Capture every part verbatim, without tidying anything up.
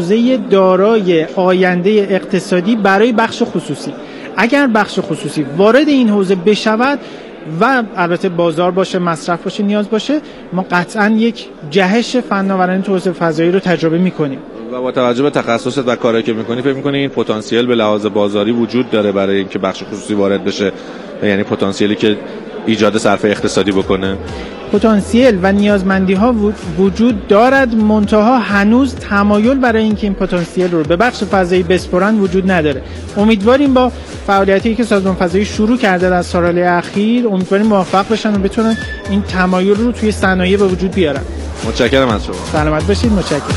حوزه دارای آینده اقتصادی برای بخش خصوصی. اگر بخش خصوصی وارد این حوزه بشود و البته بازار باشه، مصرف باشه، نیاز باشه، ما قطعاً یک جهش فناورانه تو حوزه فضایی رو تجربه می‌کنیم. و با توجه به تخصصت و کاری که می‌کنی فکر می‌کنی این پتانسیل به لحاظ بازاری وجود داره برای اینکه بخش خصوصی وارد بشه، یعنی پتانسیلی که ایجاد صرفه اقتصادی بکنه؟ پتانسیل و نیازمندی‌ها وجود دارد، منتها هنوز تمایل برای اینکه این پتانسیل رو به بخش فضایی بسپرن وجود نداره. امیدواریم با فعالیتی که سازمان فضایی شروع کرده در سال‌های اخیر امیدواریم موفق بشن و بتونن این تمایل رو توی صنایع به وجود بیارن. متشکرم از شما. سلامت باشید. متشکرم.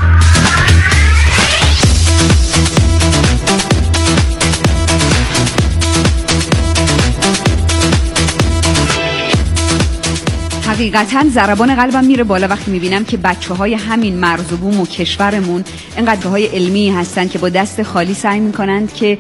حقیقتاً ضربان قلبم میره بالا وقتی میبینم که بچه‌های همین مرز و بوم و کشورمون اینقدرهای علمی هستن که با دست خالی سعی میکنند که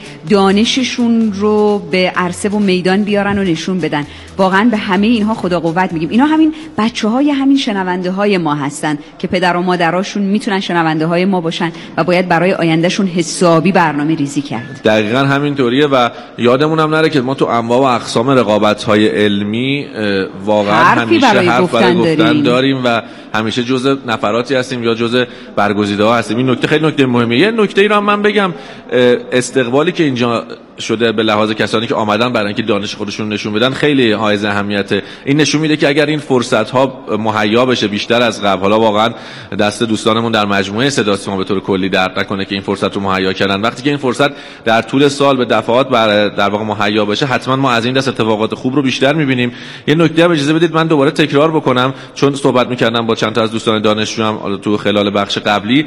دانششون رو به عرصه و میدان بیارن و نشون بدن. واقعاً به همه اینها خدا قوت میگیم. اینا همین بچه‌های همین شنونده های ما هستن که پدر و مادراشون میتونن شنونده های ما باشن و باید برای آیندهشون حسابی برنامه ریزی کرد. دقیقاً همینطوریه و یادمون هم نره که ما تو انواع و اقسام رقابت‌های علمی واقعاً همیشه حرف برای گفتن داریم. داریم و همیشه جزء نفراتی هستیم یا جزء برگزیده‌ها هستیم. این نکته خیلی نکته مهمه. یه نکته ای رو من بگم، استقبالی که اینجا شده به لحاظ کسانی که آمدن برای اینکه دانش خودشون نشون بدن خیلی حائز اهمیته. این نشون میده که اگر این فرصت ها مهیا بشه بیشتر از قبل، حالا واقعا دست دوستانمون در مجموعه صدا سیما به طور کلی درد نکنه که این فرصت رو مهیا کردن. وقتی که این فرصت در طول سال به دفعات بر در واقع مهیا بشه، حتما ما از این دست اتفاقات خوب رو بیشتر میبینیم. یه نکته هم اجازه بدید من دوباره تکرار بکنم، چون صحبت میکردم با چند تا از دوستان دانشجو هم تو خلال بخش قبلی،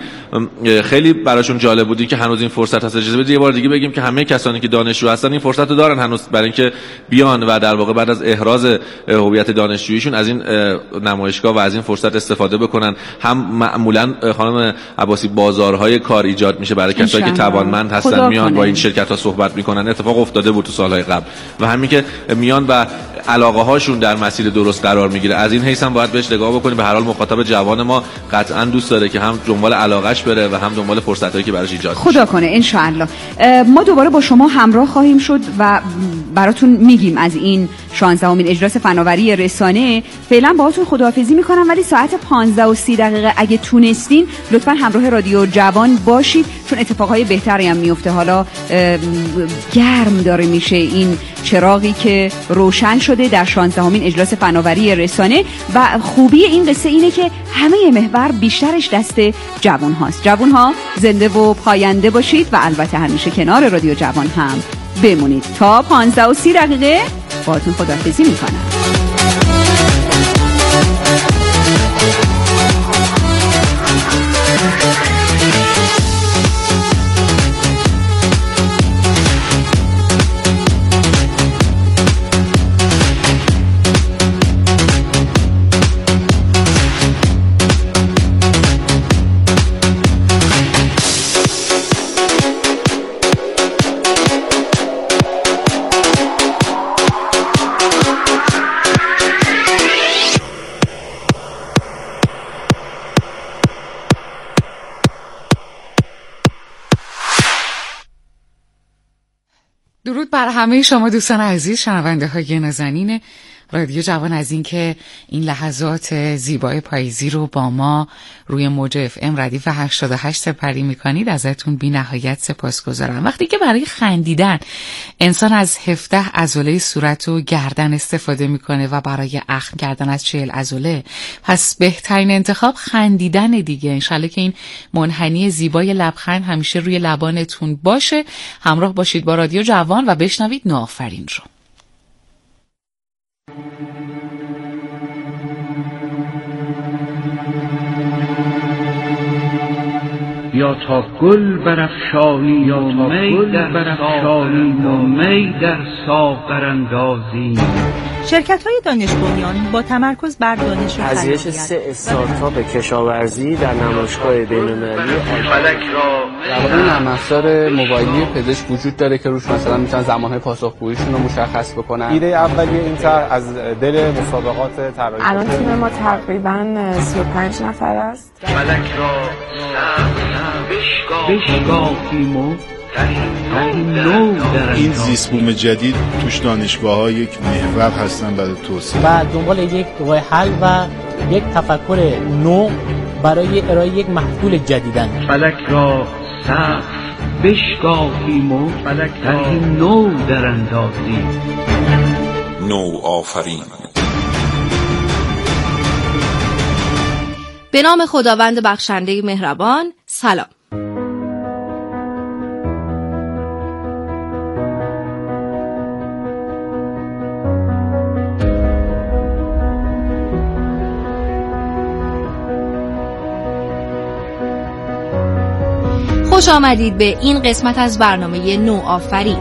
خیلی براشون جالب بود که هنوز این فرصت هست. اجازه بدید یه بار دیگه بگیم که همه کسانی که دانشجو هستن این فرصت رو دارن هنوز برای اینکه بیان و در واقع بعد از احراز هویت دانشجوییشون از این نمایشگاه و از این فرصت استفاده بکنن. هم معمولا خانم عباسی بازارهای کار ایجاد میشه برای کسایی که توانمند هستن، میان با این شرکت ها صحبت میکنن. اتفاق افتاده بود تو سالهای قبل و همین که میان و علاقه هاشون در مسیر درست قرار میگیره. از این حیث هم باید بهش نگاه بکنیم. به هر حال مخاطب جوان ما قطعا دوست داره که هم دنبال علاقش بره و هم دنبال فرصتایی که براش ایجاد خدا کنه ان شاء الله. ما دوباره با شما همراه خواهیم شد و براتون میگیم از این شانزدهمین اجلاس فناوری رسانه. فعلا باهاتون خداحافظی میکنم، ولی ساعت پانزده و سی دقیقه اگه تونستین لطفاً همراه رادیو جوان باشید، چون اتفاقای بهتری هم میفته. حالا گرم داره میشه این چراغی که روشن شده در شانزدهمین اجلاس فناوری رسانه و خوبی این قصه اینه که همه محور بیشترش دست جوان هاست. جوان ها زنده و پاینده باشید و البته همیشه کنار رادیو جوان هم بمونید. تا پانزده و سی دقیقه باهاتون خداحافظی میکنم. درود بر همه شما دوستان عزیز شنونده های نازنین رادیو جوان، از این که این لحظات زیبای پاییزی رو با ما روی موج اف ام ردیف هشتاد و هشت سپری میکنید. ازتون بی نهایت سپاسگزارم. وقتی که برای خندیدن انسان از هفده عضله صورت و گردن استفاده میکنه و برای اخم کردن از چهل عضله، پس بهترین انتخاب خندیدن دیگه. انشالله که این منحنی زیبای لبخند همیشه روی لبانتون باشه. همراه باشید با رادیو جوان و بشنوید نوآفرین رو. یا تا گل برافشانی یا می در برافشانی و می در ساغر اندازی. شرکت‌های دانش بنیان با تمرکز بر دانش و پذیرش سه استارتاپ کشاورزی در نمایشگاه بین‌المللی فلک را در نرم افزار موبایلی پزشک وجود داره که روش مثلا میتونن زمانهای پاسخگوییشون رو مشخص بکنن. ایده اولیه این طرح از دل مسابقات طراحی. الان تیم ما تقریباً سی و پنج نفر است. فلک را بشکافیم و نو در این زیست بوم جدید توش دانشگاه‌ها یک محور هستن برای توسعه و دنبال یک راه حل و یک تفکر نو برای ارائه یک محصول جدیدن. فلک را سقف بشکافیم و فلک را نو در اندازیم. نو آفرین. به نام خداوند بخشنده مهربان. سلام. خوش آمدید به این قسمت از برنامه نو آفرین.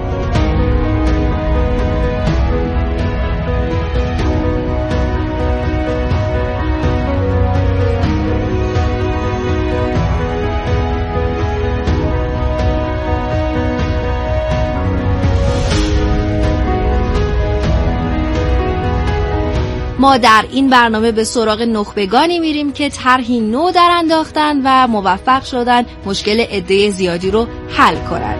ما در این برنامه به سراغ نخبگانی میریم که طرحی نو در انداختن و موفق شدن مشکل عده زیادی رو حل کنن.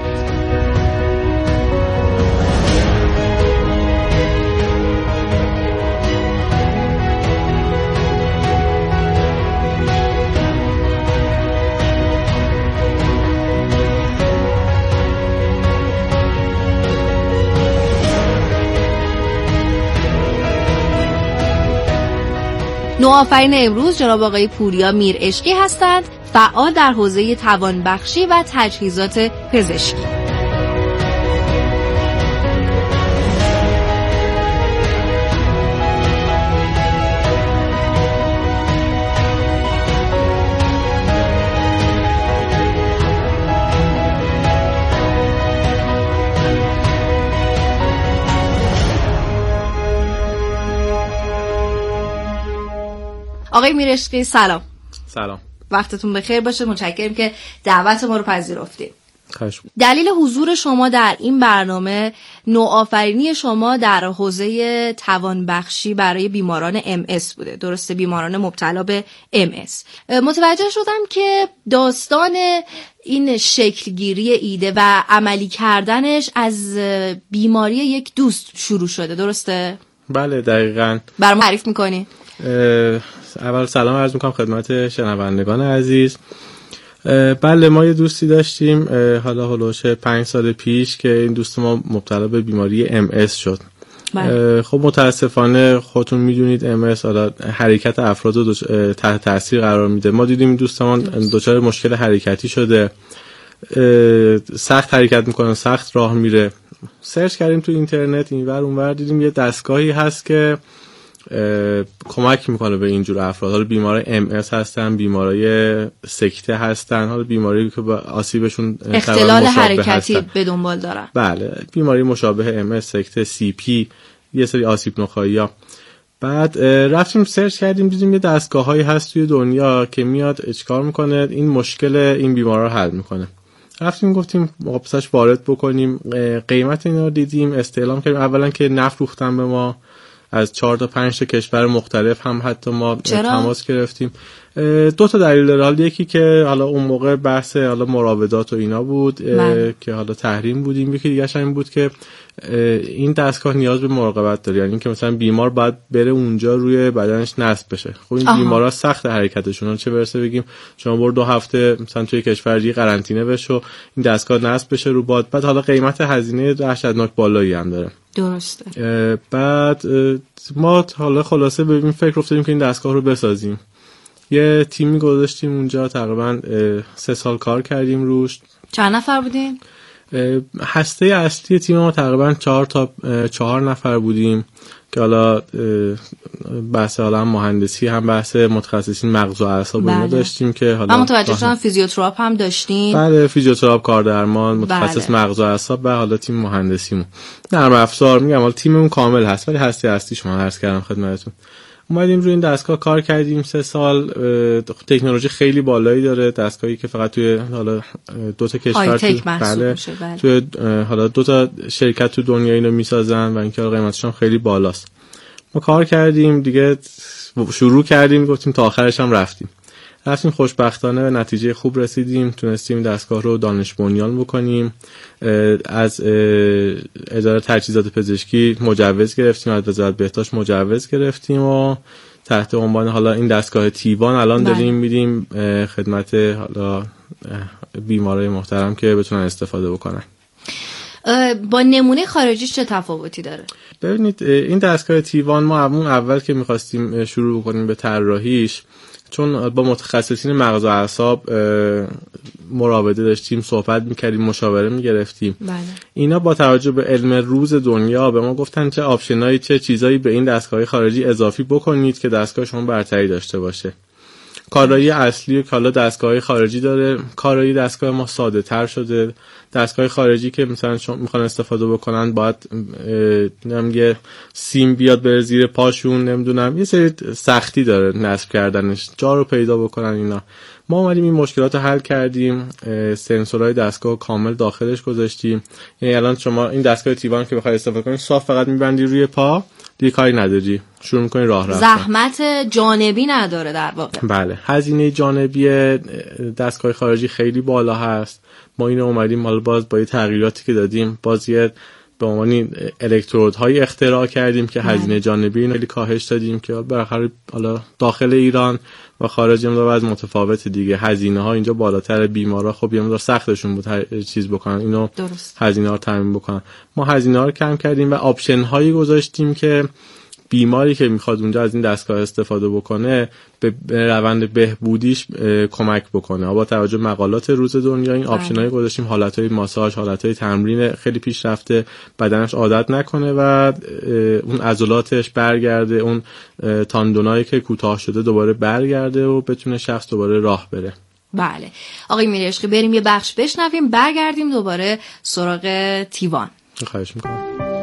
نوآفرین امروز جناب آقای پوریا میرعشقی هستند، فعال در حوزه توانبخشی و تجهیزات پزشکی. آقای میرعشقی سلام. سلام. وقتتون بخیر باشه. متشکرم که دعوت ما رو پذیرفتید. خواهش. دلیل حضور شما در این برنامه نوآفرینی شما در حوزه توانبخشی برای بیماران ام اس بوده. درسته، بیماران مبتلا به ام اس. متوجه شدم که داستان این شکلگیری ایده و عملی کردنش از بیماری یک دوست شروع شده. درسته؟ بله دقیقاً. برام تعریف می‌کنی؟ اول سلام عرض میکنم خدمت شنوندگان عزیز. بله ما یه دوستی داشتیم حالا هلوش پنج سال پیش که این دوست ما مبتلا به بیماری ام اس شد. بله. خب متاسفانه خودتون میدونید ام اس حالا حرکت افراد رو تحت تاثیر قرار میده. ما دیدیم این دوستمون دچار مشکل حرکتی شده، سخت حرکت میکنه، سخت راه میره. سرچ کردیم تو اینترنت اینور اونور، دیدیم یه دستگاهی هست که کمک میکنه به اینجور افراد. حالا بیمار ام اس هستن، بیمارای سکته هستن، حالا بیماری که با آسیبشون اختلال حرکتی هستن. به دنبال دارن. بله بیماری مشابه ام اس، سکته، سی پی، یه سری آسیب نخایی‌ها. بعد رفتیم سرچ کردیم، دیدیم یه دستگاهایی هست توی دنیا که میاد چیکار میکنه، این مشکل این بیمارا رو حل میکنه. رفتیم گفتیم واپسش وارد بکنیم، قیمت اینا رو دیدیم، استعلام کردیم. اولا که نفروختن به ما، از چهار تا پنج تا کشور مختلف هم حتی ما چرا؟ تماس گرفتیم. دو تا دلیل داره. حالا یکی که حالا اون موقع بحث حالا مراودات و اینا بود من. که حالا تحریم بودیم. یکی دیگه این بود که این دستگاه نیاز به مراقبت داره، یعنی که مثلا بیمار باید بره اونجا روی بدنش نصب بشه. خب این بیمارا سخت حرکتشون، چه برسه بگیم شما برو دو هفته مثلا توی کشور دیگه قرنطینه بشو، این دستگاه نصب بشه رو باد. بعد حالا قیمت هزینه وحشتناک بالایی هم داره. درسته. بعد ما حالا خلاصه به این فکر افتادیم که این دستگاه رو بسازیم. یه تیمی گذاشتیم اونجا، تقریبا سه سال کار کردیم روش. چند نفر بودین؟ هسته اصلی تیم ما تقریبا چهار تا چهار نفر بودیم که حالا بحث حالا مهندسی هم بحث متخصصین مغز و اعصاب اینا داشتیم که حالا من متوجه شدم فیزیوتراپ هم داشتیم. بله فیزیوتراپ، کاردرمان، متخصص بله. مغز و اعصاب و حالا تیم مهندسیمون. نرم افزار میگم حالا تیممون کامل هست، ولی هسته اصلی شما عرض کردم خدمتتون. اومدیم روی این دستگاه کار کردیم سه سال. تکنولوژی خیلی بالایی داره، دستگاهی که فقط توی حالا دو تا کشور تو بله توی حالا دو تا شرکت تو دنیا اینو میسازن و اینکه قیمتش هم خیلی بالاست. ما کار کردیم دیگه، شروع کردیم، گفتیم تا آخرش هم رفتیم. رفتیم خوشبختانه به نتیجه خوب رسیدیم، تونستیم دستگاه رو دانش بنیان بکنیم، از اداره تجهیزات پزشکی مجوز گرفتیم، از وزارت بهداشت مجوز گرفتیم و تحت عنوان حالا این دستگاه تیوان الان داریم میدیم خدمت حالا بیمارای محترم که بتونن استفاده بکنن. با نمونه خارجیش چه تفاوتی داره؟ ببینید این دستگاه تیوان ما همون اول که میخواستیم شروع بکنیم به طراحیش، چون با متخصصین مغز و اعصاب مراوده داشتیم، صحبت میکردیم، مشاوره میگرفتیم، بله. اینا با توجه به علم روز دنیا به ما گفتن چه آپشنایی، چه چیزایی به این دستگاه خارجی اضافی بکنید که دستگاه شما برتری داشته باشه. کارایی اصلی که حالا دستگاه خارجی داره، کارایی دستگاه ما ساده تر شده. دستگاه خارجی که مثلا شما میخوان استفاده بکنن باید نمیگه سیم بیاد بره زیر پاشون، نمیدونم یه سری سختی داره نصب کردنش، جا رو پیدا بکنن اینا. ما اومدیم این مشکلات رو حل کردیم، سنسورهای دستگاه کامل داخلش گذاشتیم. یعنی الان شما این دستگاه تیوان که بخوای استفاده کنی صاف فقط میبندی روی پا، دیگه کاری نداری، شروع میکنی راه رفتن، زحمت جانبی نداره در واقع. بله، هزینه جانبی دستگاه خارجی خیلی بالا هست. ما اینو اومدیم حالا باز با تغییراتی که دادیم باز یه به عنوان الکترودهای اختراع کردیم که هزینه جانبی خیلی کاهش دادیم که بالاخره حالا داخل ایران و خارج هم باز متفاوت دیگه، هزینه ها اینجا بالاتر، بیمارا خب یه مقدار سختشون بود هر چیز بکنن، اینو هزینه ها رو تامین بکنن. ما هزینه ها رو کم کردیم و آپشن هایی گذاشتیم که بیماری که میخواد اونجا از این دستگاه استفاده بکنه به روند بهبودیش کمک بکنه. با توجه به مقالات روز دنیا این آپشن‌های گذاشتیم، حالت‌های ماساژ، حالت‌های تمرین خیلی پیشرفته، بدنش عادت نکنه و اون عضلاتش برگرده، اون تاندونایی که کوتاه شده دوباره برگرده و بتونه شخص دوباره راه بره. بله آقای میرعشقی، بریم یه بخش بشنویم، برگردیم دوباره سراغ تیوان. خواهش می‌کنم.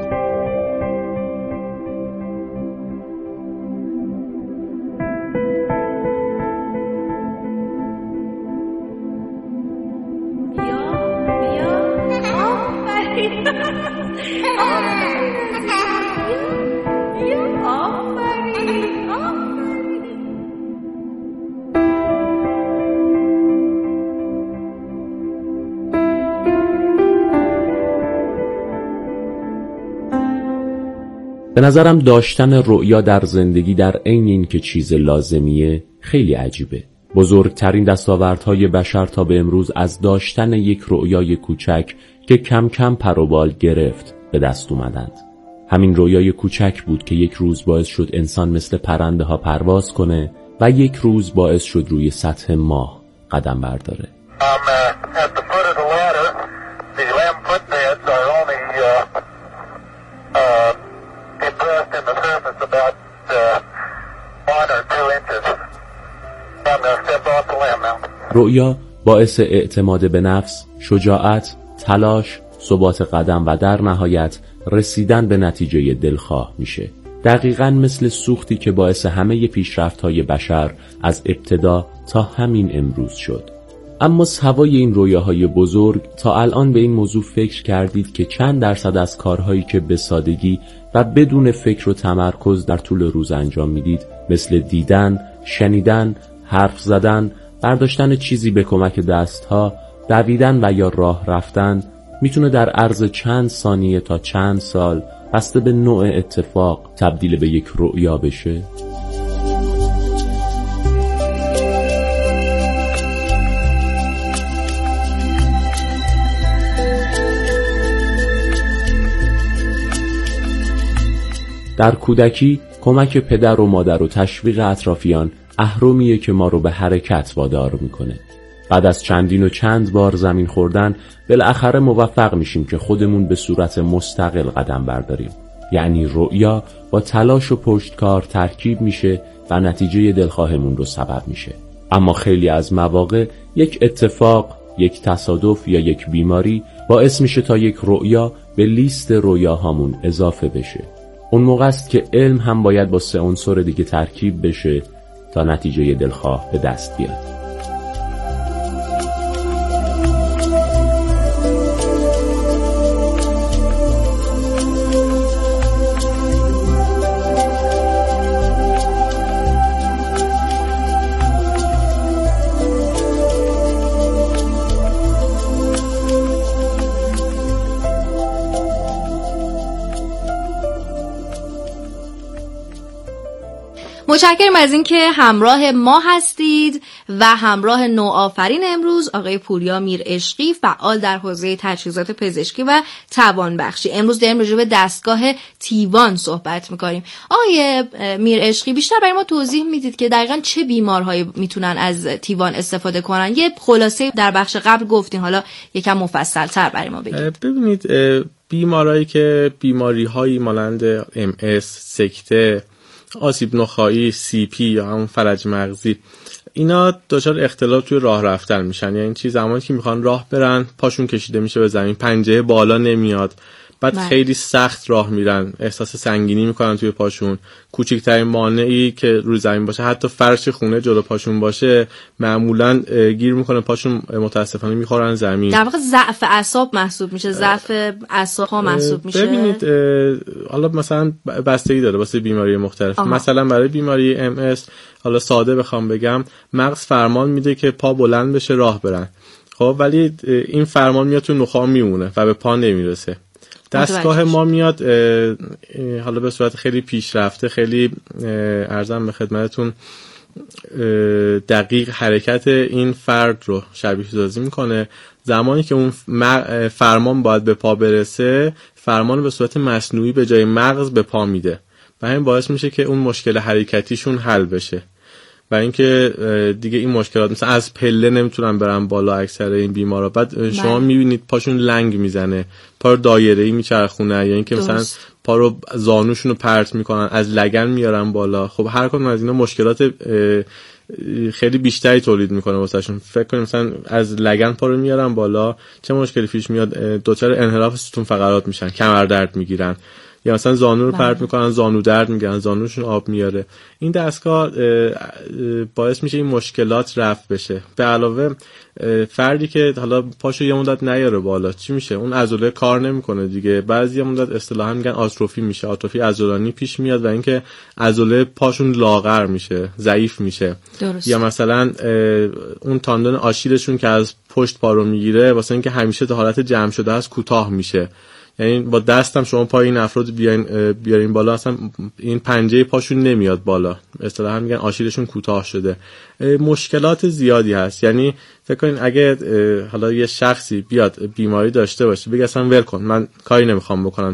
به نظرم داشتن رؤیا در زندگی در عین این که چیز لازمیه خیلی عجیبه. بزرگترین دستاوردهای بشر تا به امروز از داشتن یک رؤیای کوچک که کم کم پر و بال گرفت به دست اومدند. همین رؤیای کوچک بود که یک روز باعث شد انسان مثل پرنده ها پرواز کنه و یک روز باعث شد روی سطح ماه قدم برداره. رؤیا باعث اعتماد به نفس، شجاعت، تلاش، ثبات قدم و در نهایت رسیدن به نتیجه دلخواه میشه. دقیقاً مثل سوختی که باعث همه پیشرفت‌های بشر از ابتدا تا همین امروز شد. اما سوای این رویاهای بزرگ تا الان به این موضوع فکر کردید که چند درصد از کارهایی که به سادگی و بدون فکر و تمرکز در طول روز انجام میدید، مثل دیدن، شنیدن، حرف زدن، برداشتن چیزی به کمک دستها، دویدن و یا راه رفتن، میتونه در عرض چند ثانیه تا چند سال بسته به نوع اتفاق تبدیل به یک رؤیا بشه؟ در کودکی کمک پدر و مادر و تشویق اطرافیان اهرمیه که ما رو به حرکت وادار میکنه. بعد از چندین و چند بار زمین خوردن بالاخره موفق میشیم که خودمون به صورت مستقل قدم برداریم. یعنی رؤیا با تلاش و پشتکار ترکیب میشه و نتیجه دلخواهمون رو سبب میشه. اما خیلی از مواقع یک اتفاق، یک تصادف یا یک بیماری باعث میشه تا یک رؤیا به لیست رؤیاهامون اضافه بشه. اون موقع است که علم هم باید با سه عنصر دیگه ترکیب بشه تا نتیجه دلخواه به دست بیاد. متشکرم از اینکه همراه ما هستید و همراه نوآفرین امروز آقای پوریا میرعشقی، فعال در حوزه تجهیزات پزشکی و توانبخشی. امروز داریم راجع به دستگاه تیوان صحبت میکنیم. آقای میرعشقی بیشتر برای ما توضیح میدید که دقیقاً چه بیمارهایی میتونن از تیوان استفاده کنن؟ یه خلاصه در بخش قبل گفتین، حالا یکم مفصل‌تر برای ما بگید. ببینید بیمارایی که بیماری‌هایی مانند ام اس، سکته، آسیب نخاعی، سی پی یا همون فلج مغزی، اینا دچار اختلال توی راه رفتن میشن. یعنی چی؟ زمانی که میخوان راه برن پاشون کشیده میشه به زمین، پنجه بالا نمیاد، بعد بله. خیلی سخت راه میرن، احساس سنگینی میکنن توی پاشون. کوچکترین مانعی که روی زمین باشه، حتی فرش خونه جلو پاشون باشه، معمولا گیر میکنه پاشون، متاسفانه میخورن زمین. در واقع ضعف اعصاب محسوب میشه، ضعف اعصاب ها محسوب میشه. ببینید حالا مثلا بستگی داره واسه بیماری مختلف. آها. مثلا برای بیماری ام اس، حالا ساده بخوام بگم، مغز فرمان میده که پا بلند بشه راه برن، خب ولی این فرمان میاد تو نخاع میمونه و به پا نمیرسه. دستگاه ما میاد حالا به صورت خیلی پیشرفته، خیلی عرضم به خدمتتون دقیق حرکت این فرد رو شبیه سازی میکنه. زمانی که اون فرمان باید به پا برسه، فرمان به صورت مصنوعی به جای مغز به پا میده و همین باعث میشه که اون مشکل حرکتیشون حل بشه. و اینکه دیگه این مشکلات مثلا از پله نمیتونن برن بالا اکثر این بیمارا، بعد شما میبینید پاشون لنگ میزنه، پا رو دایره‌ای میچرخونه، یا اینکه مثلا پا رو زانوشون رو پرت میکنن، از لگن میارن بالا. خب هر کدوم از اینا مشکلات خیلی بیشتری تولید میکنه واسهشون. فکر کنید مثلا از لگن پا رو میارن بالا، چه مشکلی پیش میاد؟ دچار انحراف ستون فقرات میشن، کمر درد میگیرن، یا مثلا زانو رو پرت میکنن، زانو درد میگیرن، زانوشون آب میاره. این دستگاه باعث میشه این مشکلات رفع بشه. به علاوه فردی که حالا پاشو یه مدت نیاره بالا، چی میشه؟ اون عضله کار نمیکنه دیگه. بعضی مدت اصطلاحا میگن آتروفی میشه، آتروفی عضلانی پیش میاد و اینکه عضله پاشون لاغر میشه، ضعیف میشه. درست. یا مثلا اون تاندون آشیلشون که از پشت پا رو میگیره، واسه اینکه همیشه تا حالت جمع شده است کوتاه میشه. یعنی با دستم شما پای این افراد بیاین بیارین بالا، اصلا این پنجه پاشون نمیاد بالا، اصطلاحا میگن آشیلشون کوتاه شده. مشکلات زیادی هست. یعنی فکر کنین اگه حالا یه شخصی بیاد بیماری داشته باشه، بگه اصلا ول کن، من کاری نمیخوام بکنم،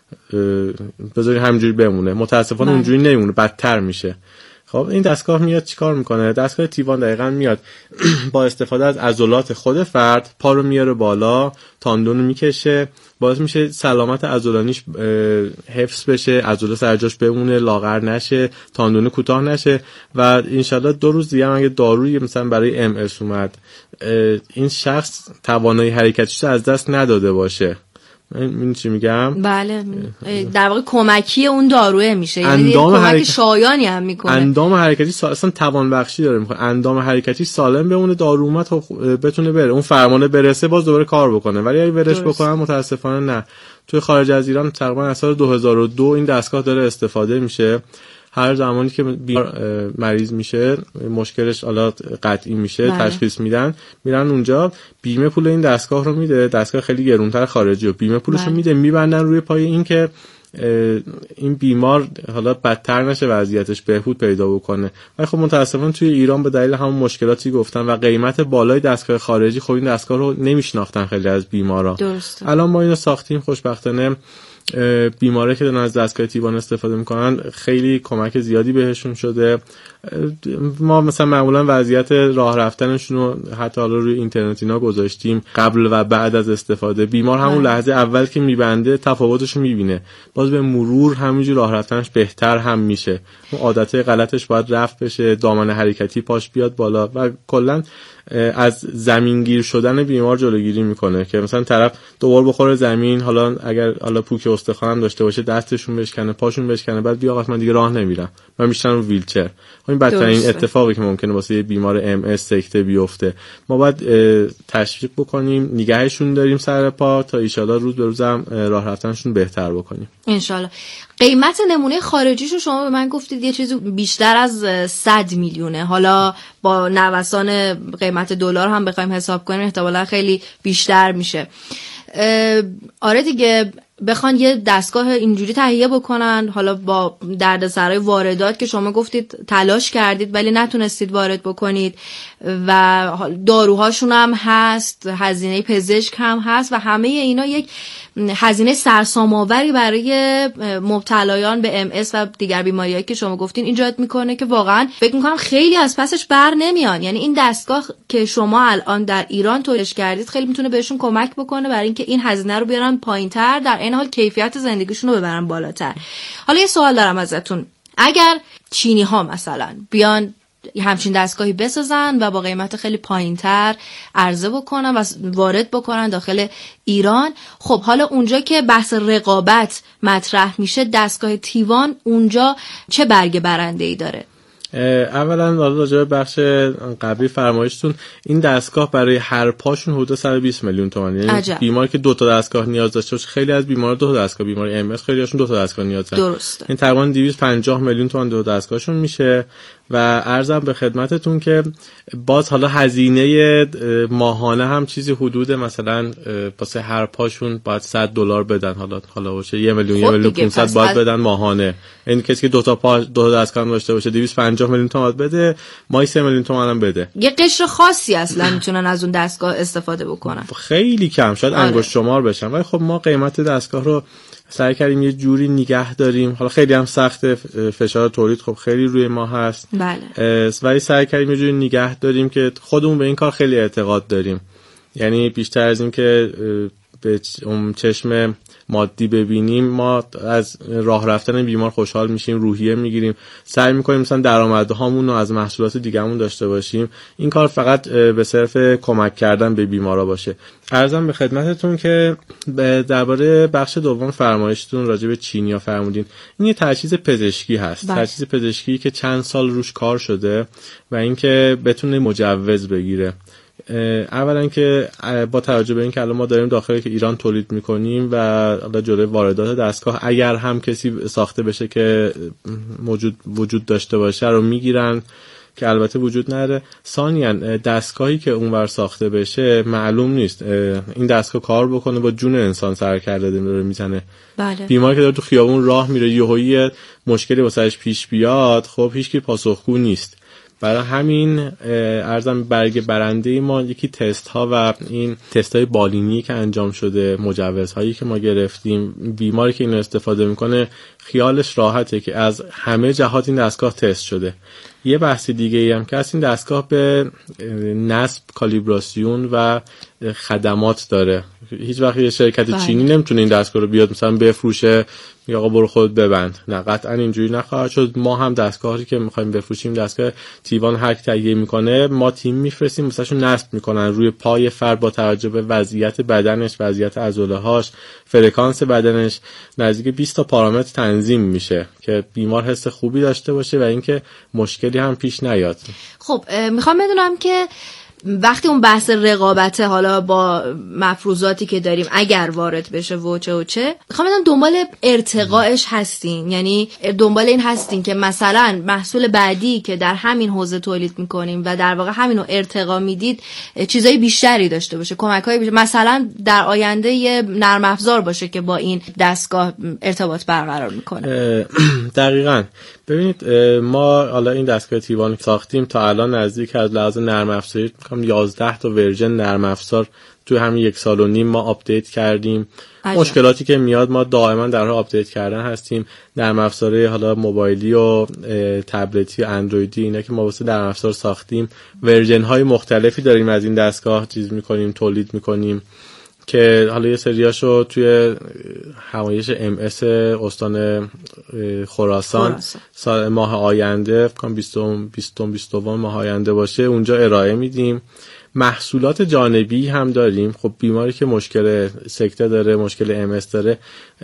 بذاری همینجوری بمونه، متاسفانه اونجوری نمیمونه، بدتر میشه. خب این دستگاه میاد چیکار میکنه؟ دستگاه تیوان دقیقاً میاد با استفاده از عضلات خود فرد پا رو میاره بالا، تاندون رو میکشه، باعث میشه سلامت عضلانیش حفظ بشه، عضله سر جاش بمونه، لاغر نشه، تاندون کوتاه نشه و انشالله دو روز دیگه هم اگه دارویی مثلا برای ام اس اومد، این شخص توانایی حرکتیش رو از دست نداده باشه. من چی میگم؟ بله، در واقع کمکی اون داروه میشه، یعنی کمک حرکت... شایانی هم میکنه. اندام حرکتی سال... اصلا توان بخشی داره میکنه، اندام حرکتی سالم بمونه، دارو اومد بتونه بره، اون فرمانه برسه باز دوباره کار بکنه. ولی اگه ولش بکنن متاسفانه نه. توی خارج از ایران تقریبا از سال دو هزار و دو این دستگاه داره استفاده میشه. هر زمانی که مریض میشه، مشکلش حالا قطعی میشه، بله. تشخیص میدن، میرن اونجا، بیمه پول این دستگاه رو میده، دستگاه خیلی گرونتر خارجی و بیمه پولش رو میده، میبندن روی پای این که این بیمار حالا بدتر نشه، وضعیتش بهبود پیدا بکنه. ولی خب متاسفانه توی ایران به دلیل همون مشکلاتی گفتن و قیمت بالای دستگاه خارجی، خب این دستگاه رو نمیشناختن خیلی از بیمارا. درسته. الان ما اینو ساختیم، خوشبختانه بیماره که دارن از دستگاه تیوان استفاده میکنن خیلی کمک زیادی بهشون شده. ما مثلا معمولا وضعیت راه رفتنشون رو حتی حالا روی اینترنت اینا گذاشتیم، قبل و بعد از استفاده. بیمار همون لحظه اول که میبنده تفاوتش رو میبینه، باز به مرور همینجور راه رفتنش بهتر هم میشه، اون عادت غلطش باید رفع بشه، دامن حرکتی پاش بیاد بالا و کلا از زمینگیر شدن بیمار جلوگیری میکنه که مثلا طرف دوبار بخوره زمین، حالا اگر حالا پوک استخوان هم داشته باشه دستشون بشکنه، پاشون بشکنه، بعد بیا آقا من دیگه راه نمیرم، من میشتم رو ویلچر. این بدترین اتفاقی که ممکنه واسه یه بیمار ام اس سکته بیفته. ما باید تشویق بکنیم، نگهشون داریم سر پا تا ان شاءالله روز به روز هم راه رفتنشون بهتر بکنیم ان شاءالله. قیمت نمونه خارجیشو شما به من گفتید یه چیزی بیشتر از صد میلیونه، حالا با نوسان قیمت دلار هم بخوایم حساب کنیم احتمالاً خیلی بیشتر میشه. آره دیگه، بخوان یه دستگاه اینجوری تهیه بکنن، حالا با دردسرای واردات که شما گفتید تلاش کردید ولی نتونستید وارد بکنید و داروهاشون هم هست، هزینه پزشک هم هست و همه اینا یک هزینه سرسام‌آوری برای مبتلایان به ام اس و دیگر بیماریایی که شما گفتین ایجاد میکنه که واقعا فکر میکنم خیلی از پسش بر نمیان. یعنی این دستگاه که شما الان در ایران تولید کردید خیلی میتونه بهشون کمک بکنه برای اینکه این هزینه رو بیارن پایین‌تر، در این حال کیفیت زندگیشون رو ببرن بالاتر. حالا یه سوال دارم ازتون، اگر چینی ها مثلا بیان همچین دستگاهی بسازن و با قیمت خیلی پایین‌تر عرضه بکنن و وارد بکنن داخل ایران، خب حالا اونجا که بحث رقابت مطرح میشه، دستگاه تیوان اونجا چه برگ برنده‌ای داره؟ اولا راجع به بخش قبلی فرمایشتون، این دستگاه برای هر پاشون حدود صد و بیست میلیون تومان، یعنی عجب. بیماری که دو تا دستگاه نیاز داشته باشه، خیلی از بیمارا دو تا دستگاه، بیماری ام اس خیلی هاشون دو تا دستگاه نیاز دارن. درسته. این تقریبا دویست و پنجاه میلیون تومان دو دستگاهشون میشه و عرضم به خدمتتون که باز حالا هزینه ماهانه هم چیزی حدود مثلا واسه هر پاشون باید صد دلار بدن، حالا حالا باشه یک میلیون یک میلیون پانصد باید بدن ماهانه. این کسی که دو تا پا دو تا دستگاه داشته باشه دویست و پنجاه میلیون تومان بده، مای سه میلیون تومان هم بده. یه قشر خاصی اصلا میتونن از اون دستگاه استفاده بکنن. خیلی کم، شاید انگشت شمار بشن، ولی خب ما قیمت دستگاه رو سعی کردیم یه جوری نگه داریم. حالا خیلی هم سخت، فشار تولید خب خیلی روی ما هست، بله، ولی سعی کردیم یه جوری نگه داریم که خودمون به این کار خیلی اعتقاد داریم. یعنی بیشتر از این که به اون چشم مادی ببینیم، ما از راه رفتن بیمار خوشحال میشیم، روحیه میگیریم، سعی میکنیم مثلا درآمدهامون رو از محصولات دیگه‌مون داشته باشیم. این کار فقط به صرف کمک کردن به بیمارا باشه. عرضم به خدمتتون که درباره بخش دوم فرمایشتون راجع به چینیا فرمودین، این یه تجهیز پزشکی هست، تجهیز پزشکی که چند سال روش کار شده و اینکه بتونه مجوز بگیره. اولا که با توجه به اینکه الان ما داریم داخل که ایران تولید میکنیم و الان جلوی واردات دستگاه اگر هم کسی ساخته بشه که موجود وجود داشته باشه رو میگیرن که البته وجود نداره. ثانیاً دستگاهی که اونور ساخته بشه معلوم نیست این دستگاه کار بکنه با جون انسان سر کرده داره میزنه. بله. بیماری که داره تو خیابون راه میره یهویی مشکلی واسش پیش بیاد، خب هیچکی پاسخگو نیست. برای همین ارزم برگ برنده ما یکی تست ها و این تست های بالینی که انجام شده، مجوزهایی که ما گرفتیم، بیماری که اینو استفاده میکنه خیالش راحته که از همه جهات این دستگاه تست شده. یه بحث دیگه ای هم که از این دستگاه به نصب، کالیبراسیون و خدمات داره. هیچ وقت یه شرکت باید. چینی نمیتونه این دستگاه رو بیاد مثلا بفروشه یا آقا برو خود ببند، نه قطعا اینجوری نخواهد شد. ما هم دستگاهی که میخوایم بفروشیم، دستگاه تیوان هر کی تهیه میکنه، ما تیم میفرستیم مثلا نصب میکنن روی پای فرد با توجه به وضعیت بدنش، وضعیت عضله‌هاش، فرکانس بدنش، نزدیک بیست تا پارامتر تنظیم میشه که بیمار حس خوبی داشته باشه و اینکه مشکلی هم پیش نیاد. خب میخوام بدونم که وقتی اون بحث رقابته حالا با مفروضاتی که داریم اگر وارد بشه و چه و چه، میخوام بدونم دنبال ارتقاءش هستین؟ یعنی دنبال این هستین که مثلا محصول بعدی که در همین حوزه تولید میکنیم و در واقع همینو ارتقا میدید چیزای بیشتری داشته باشه، کمک‌های بیشتر، مثلا در آینده یه نرم افزار باشه که با این دستگاه ارتباط برقرار میکنه؟ دقیقاً. ببینید ما حالا این دستگاه تیوان ساختیم تا الان نزدیک از لحاظ نرم افزاری کم یازده تا ورژن نرم افزار تو همین یک سال و نیم ما آپدیت کردیم. عجب. مشکلاتی که میاد ما دائما در حال آپدیت کردن هستیم. نرم افزارهای حالا موبایلی و تبلتی اندرویدی اینا که ما واسه نرم افزار ساختیم، ورژن های مختلفی داریم از این دستگاه چیز میکنیم، تولید میکنیم که حالا یه سریاشو توی همایش ام اس استان خراسان سال ماه آینده فکر کنم بیستم بیستم بیستم ماه آینده باشه اونجا ارائه میدیم. محصولات جانبی هم داریم. خب بیماری که مشکل سکته داره، مشکل ام اس داره،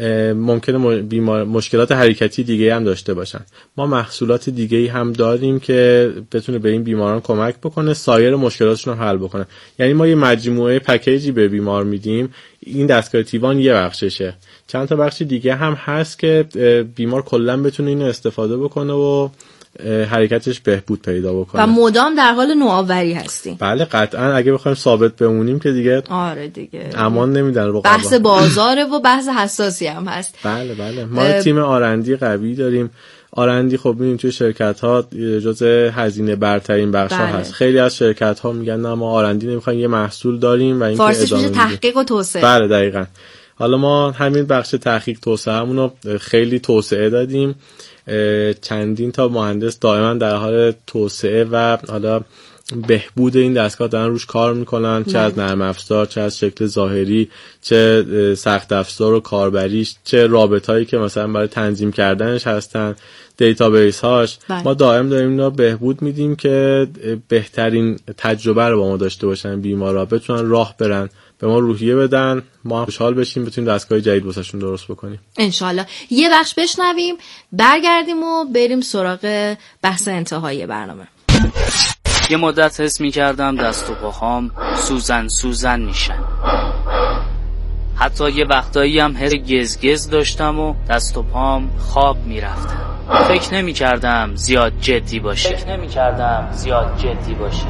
ممکنه بیمار مشکلات حرکتی دیگه هم داشته باشن. ما محصولات دیگه هم داریم که بتونه به این بیماران کمک بکنه، سایر مشکلاتشون رو حل بکنه. یعنی ما یه مجموعه پکیجی به بیمار میدیم. این دستگاه تیوان یه بخششه. چند تا بخش دیگه هم هست که بیمار کلا بتونه اینو استفاده بکنه و حرکتش بهبود پیدا بکنه و مدام در حال نوآوری هستیم. بله قطعا، اگه بخوایم ثابت بمونیم که دیگه آره دیگه امان نمیدن رقبا. بحث بازاره و بحث حساسی هم هست. بله بله ما اه... تیم آرندی قوی داریم. آرندی خب می‌بینیم توی شرکت ها جزء هزینه برترین بخش ها هست. خیلی از شرکت ها میگن نه ما آرندی نمیخوایم، یه محصول داریم و این که فارسیش میشه تحقیق و توسعه. بله دقیقاً. حالا ما همین بخش تحقیق توسعه همون رو خیلی توسعه دادیم. چندین تا مهندس دائما در حال توسعه و حالا بهبود این دستگاه دارن روش کار میکنن، چه از نرم افزار، چه از شکل ظاهری، چه سخت افزار و کاربریش، چه رابطایی که مثلا برای تنظیم کردنش هستن، دیتابیس هاش. بله. ما دائم داریم اینا بهبود میدیم که بهترین تجربه رو با ما داشته باشن، بیمارا بتونن راه برن، به ما روحیه بدن، ما خوشحال بشیم، بتونیم دستگاه جدید واسهشون درست بکنیم انشالله. یه بخش بشنویم برگردیم و بریم سراغ بحث انتهایی برنامه. یه مدت حس می‌کردم دست و پاهام سوزن سوزن میشن. حتی یه وقتایی هم حس گزگز داشتم و دست و پام خواب میرفتن. فکر نمی‌کردم زیاد جدی باشه. فکر نمی‌کردم زیاد جدی باشه.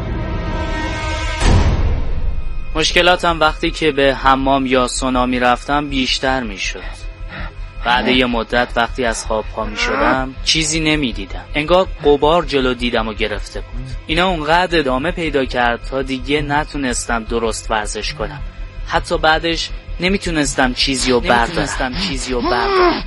مشکلاتم وقتی که به حمام یا سونا میرفتم بیشتر میشد. بعد یه مدت وقتی از خواب پا می شدم چیزی نمی دیدم، انگار غبار جلو دیدم و گرفته بود. اینا اونقدر ادامه پیدا کرد تا دیگه نتونستم درست ورزش کنم. حتی بعدش نمیتونستم چیزی رو بردارم چیزی رو بردارم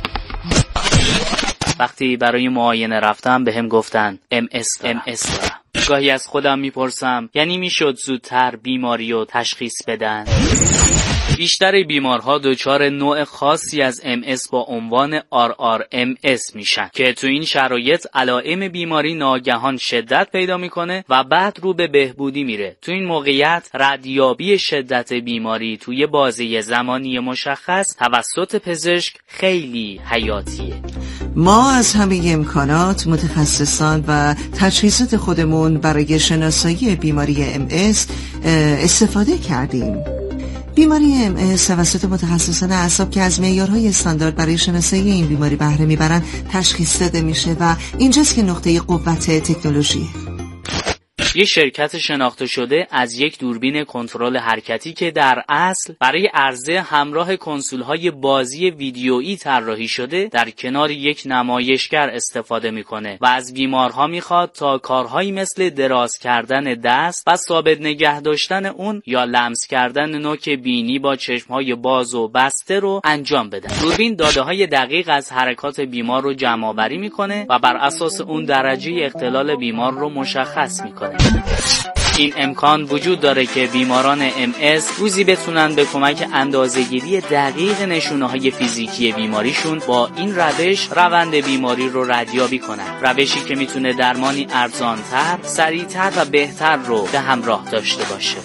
وقتی برای معاینه رفتم به هم گفتن ام اس ام اس دارم. گاهی از خودم میپرسم یعنی میشد زودتر بیماری رو تشخیص بدن؟ بیشتر بیمارها دچار نوع خاصی از ام اس با عنوان آر آر ام اس میشن که تو این شرایط علائم بیماری ناگهان شدت پیدا میکنه و بعد رو به بهبودی میره. تو این موقعیت ردیابی شدت بیماری توی بازه زمانی مشخص توسط پزشک خیلی حیاتیه. ما از همه امکانات، متخصصان و تجهیزات خودمون برای شناسایی بیماری ام اس استفاده کردیم. بیماری ام اس توسط متخصصان اعصاب که از معیارهای استاندارد برای شناسایی این بیماری بهره میبرن تشخیص داده میشه و اینجاست که نقطه قوت تکنولوژیه. یه شرکت شناخته شده از یک دوربین کنترل حرکتی که در اصل برای عرضه همراه کنسول‌های بازی ویدیویی طراحی شده در کنار یک نمایشگر استفاده میکنه و از بیمارها میخواد تا کارهایی مثل دراز کردن دست و ثابت نگه داشتن اون یا لمس کردن نوک بینی با چشم‌های باز و بسته رو انجام بدن. دوربین داده‌های دقیق از حرکات بیمار رو جمع‌آوری میکنه و بر اساس اون درجه اختلال بیمار رو مشخص میکنه. این امکان وجود داره که بیماران ام اس روزی بتونن به کمک اندازه‌گیری دقیق نشونه‌های فیزیکی بیماریشون با این روش روند بیماری رو ردیابی کنن. روشی که میتونه درمانی ارزان‌تر، سریع‌تر و بهتر رو به همراه داشته باشه.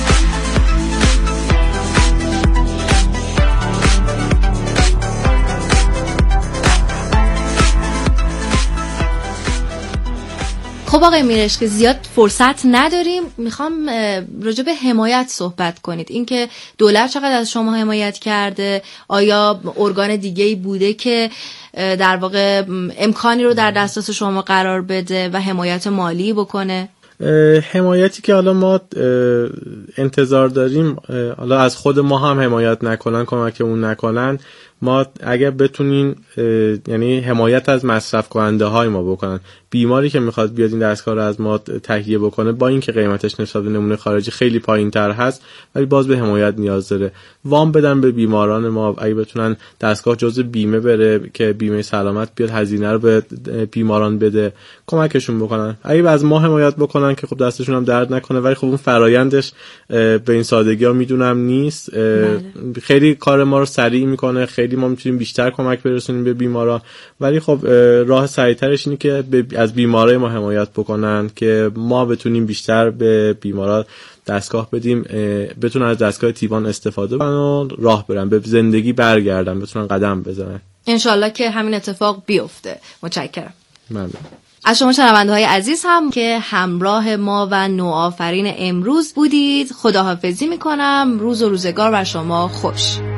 خب آقای میرشکی زیاد فرصت نداریم، میخوام راجع به حمایت صحبت کنید. اینکه دولت چقدر از شما حمایت کرده، آیا ارگان دیگه‌ای بوده که در واقع امکانی رو در دسترس شما قرار بده و حمایت مالی بکنه؟ حمایتی که حالا ما انتظار داریم، حالا از خود ما هم حمایت نکنن، کمکمون نکنن، ما اگر بتونین یعنی حمایت از مصرف کننده های ما بکنن. بیماری که میخواد بیاد این دستگاه رو از ما تهیه بکنه با اینکه قیمتش نسبت به نمونه خارجی خیلی پایین تر هست ولی باز به حمایت نیاز داره. وام بدن به بیماران ما، اگه بتونن دستگاه جزء بیمه بره که بیمه سلامت بیاد هزینه رو به بیماران بده، کمکشون بکنن. اگه از ما حمایت بکنن که خب دستشون هم درد نکنه، ولی خب اون فرایندش به این سادگی ها میدونم نیست. خیلی کار ما رو سریع میکنه، خیلی ما میتونیم بیشتر کمک برسونیم به بیمارا، ولی خب راه سریعترش اینه که از بیمارای ما حمایت بکنن که ما بتونیم بیشتر به بیمارا دستگاه بدیم، بتونن از دستگاه تیوان استفاده کنن و راه برن، به زندگی برگردن، بتونن قدم بزنن. انشالله که همین اتفاق بیفته. متشکرم. ممنون. از شما شنونده‌های عزیز هم که همراه ما و نوآفرین امروز بودید خداحافظی میکنم. روز و روزگار بر شما خوش.